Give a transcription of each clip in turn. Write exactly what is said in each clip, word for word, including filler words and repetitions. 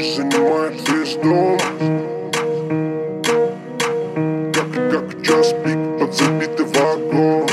Клич занимает весь дом. Как, как час пик под забитый вагон.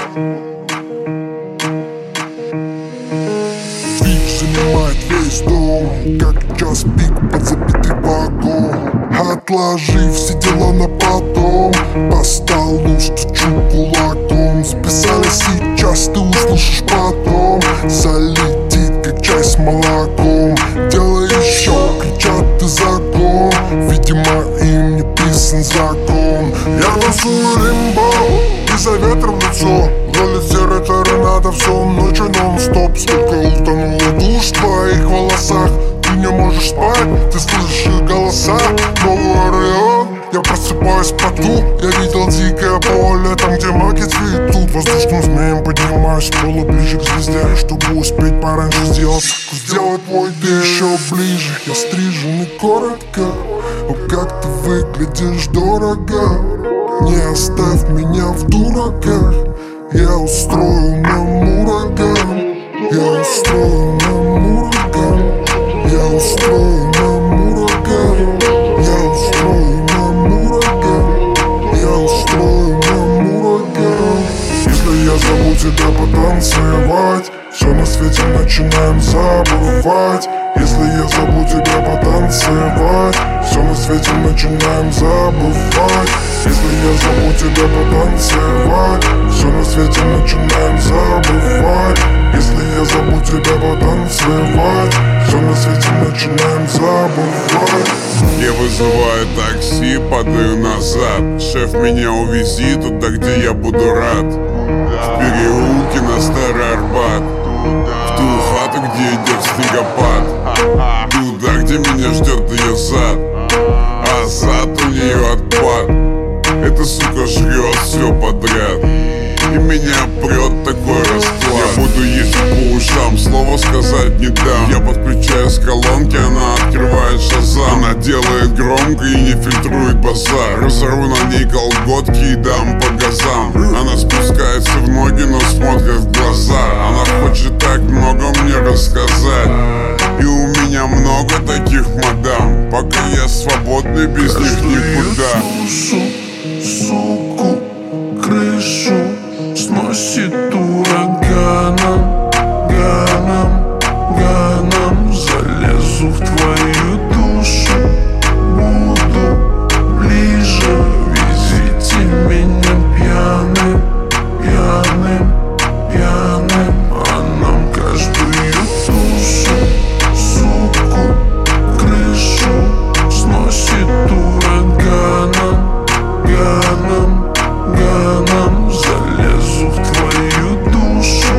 Клич занимает весь дом. Как час пик под забитый вагон. Отложив все дела на потом, по столу стучу кулаком. Записали сейчас, ты услышишь потом. Залетит, как чай с молоком. Делай еще, кричат, ты закон. Видимо, им не писан закон. Я танцую лимбо, из-за ветра в лицо. Ролит серой торнадо в сон, ночью нон-стоп. Сколько утонула душ в твоих волосах. Ты не можешь спать, ты слышишь голоса. Новый Орион, я просыпаюсь в поту. Я видел дикое поле, там где маки цветут. Воздушным змеем поднимаюсь с пола ближе к звезде, чтобы успеть пораньше сделать. Сделать твой ты еще ближе. Я стрижен и коротко. О, как ты выглядишь дорого. Не оставь меня в дураках. Я устрою нам ураган. Я устрою нам ураган. Я устрою нам ураган. Я устрою нам ураган. Я устрою нам ураган. Если я зову тебя потанцевать, все на свете начинаем забывать. Если я зову тебя потанцевать, все на свете начинаем забывать. Если я зову тебя потанцевать, все на свете начинаем забывать. Если я зову тебя потанцевать, все на свете начинаем забывать. Я вызываю такси, падаю назад. Шеф, меня увези туда, где я буду рад. В переулке на Старый Арбат, в ту хату, где идет снегопад. Туда, где меня ждет ее зад, а зад у нее отпад. Эта сука жрет все подряд, и меня прет такой расклад. Я буду ездить по ушам, слово сказать не дам. Я подключаю с колонки, она открывает шазам. Она делает громко и не фильтрует базар. Разорву на ней колготки и дам по газам. Она спускается в ноги, но смотрит в глаза. Она хочет так много мне рассказать, и у меня много таких мадам. Пока я свободный, без них никуда. Суку, крышу сносит ураганом, ганом, ганом. Залезу в твою душу, буду ближе. Везите меня пьяным, пьяным, пьяным. А нам каждую душу, суку, крышу сносит ураганом, ганом, ганом. Залезу в твою душу,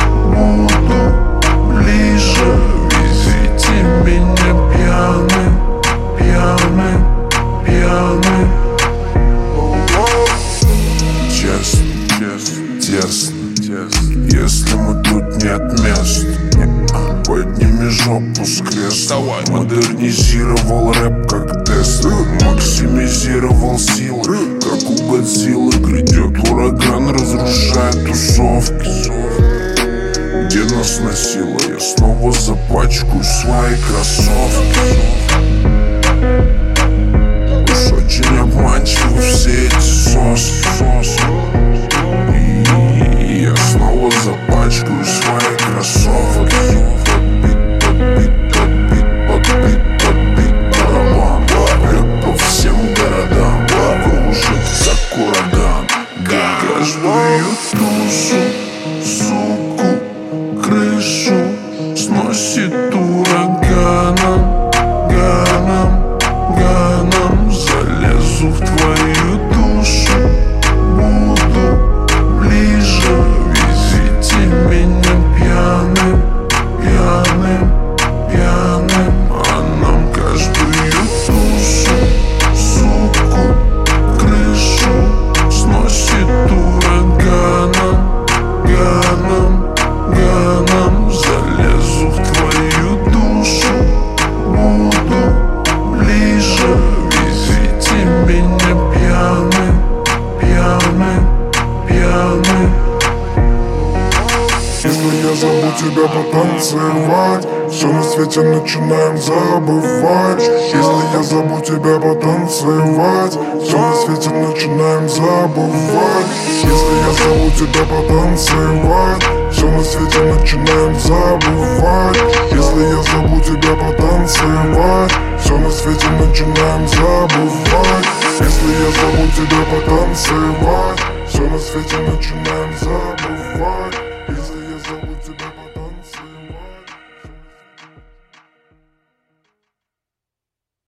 буду ближе. Везите меня пьяным, пьяным, пьяным. Честно, честно, тесно, тесно. Если мы тут нет мест, подними жопу с кресла. Модернизировал рэп как Тесла, максимизировал силы, как у Годзиллы. Грядет ураган, разрушает тусовки. Где нас носило, я снова запачкаю свои кроссовки. Уж очень обманчивы все эти соски. И я снова запачкаю свои кроссовки. Подбит, подбит, подбит, подбит барабан. Рэп по всем городам кружится как ураган. Каждую душу, суку, крышу сносит ураганом, ганом, ганом. Залезу в твою душу, буду ближе. Везите меня пьяным, пьяным, пьяным. А нам каждую душу, суку, крышу сносит ураганом, ганом, ганом. Залезу в твою душу, буду ближе. Везите меня пьяным, пьяным, пьяным. Если я зову тебя потанцевать, все все на свете начинаем забывать. Если я забуду тебя потанцевать, все на свете начинаем забывать. Если я забуду тебя потанцевать, все на свете начинаем забывать. Если я забуду тебя потанцевать, все на свете начинаем забывать. Если я забуду тебя потанцевать, все на свете начинаем забывать.